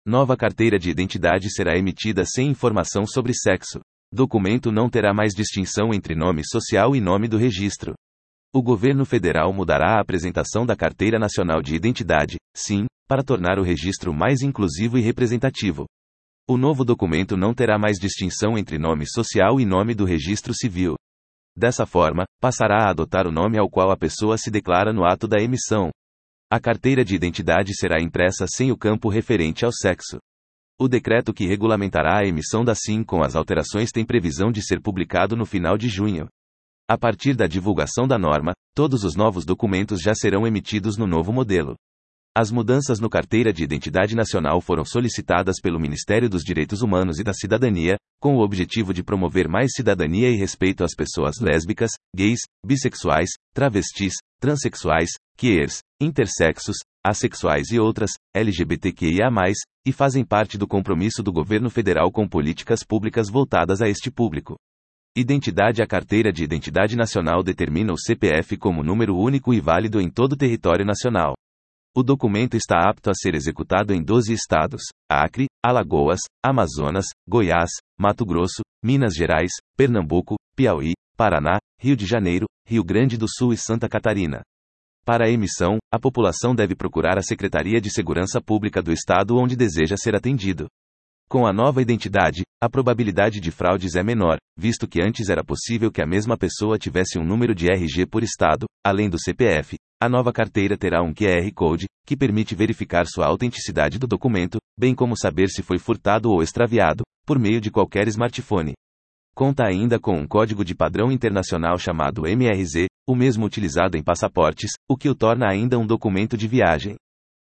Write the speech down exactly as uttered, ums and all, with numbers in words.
Nova carteira de identidade será emitida sem informação sobre sexo. Documento não terá mais distinção entre nome social e nome do registro. O governo federal mudará a apresentação da Carteira Nacional de Identidade, S I N, para tornar o registro mais inclusivo e representativo. O novo documento não terá mais distinção entre nome social e nome do registro civil. Dessa forma, passará a adotar o nome ao qual a pessoa se declara no ato da emissão. A carteira de identidade será impressa sem o campo referente ao sexo. O decreto que regulamentará a emissão da S I N com as alterações tem previsão de ser publicado no final de junho. A partir da divulgação da norma, todos os novos documentos já serão emitidos no novo modelo. As mudanças no Carteira de Identidade Nacional foram solicitadas pelo Ministério dos Direitos Humanos e da Cidadania, com o objetivo de promover mais cidadania e respeito às pessoas lésbicas, gays, bissexuais, travestis, transexuais, queers, intersexos, assexuais e outras, L G B T Q I A mais, e fazem parte do compromisso do governo federal com políticas públicas voltadas a este público. Identidade. A Carteira de Identidade Nacional determina o C P F como número único e válido em todo o território nacional. O documento está apto a ser executado em doze estados: Acre, Alagoas, Amazonas, Goiás, Mato Grosso, Minas Gerais, Pernambuco, Piauí, Paraná, Rio de Janeiro, Rio Grande do Sul e Santa Catarina. Para a emissão, a população deve procurar a Secretaria de Segurança Pública do estado onde deseja ser atendido. Com a nova identidade, a probabilidade de fraudes é menor, visto que antes era possível que a mesma pessoa tivesse um número de R G por estado, além do C P F. A nova carteira terá um Q R Code, que permite verificar sua autenticidade do documento, bem como saber se foi furtado ou extraviado, por meio de qualquer smartphone. Conta ainda com um código de padrão internacional chamado M R Z, o mesmo utilizado em passaportes, o que o torna ainda um documento de viagem.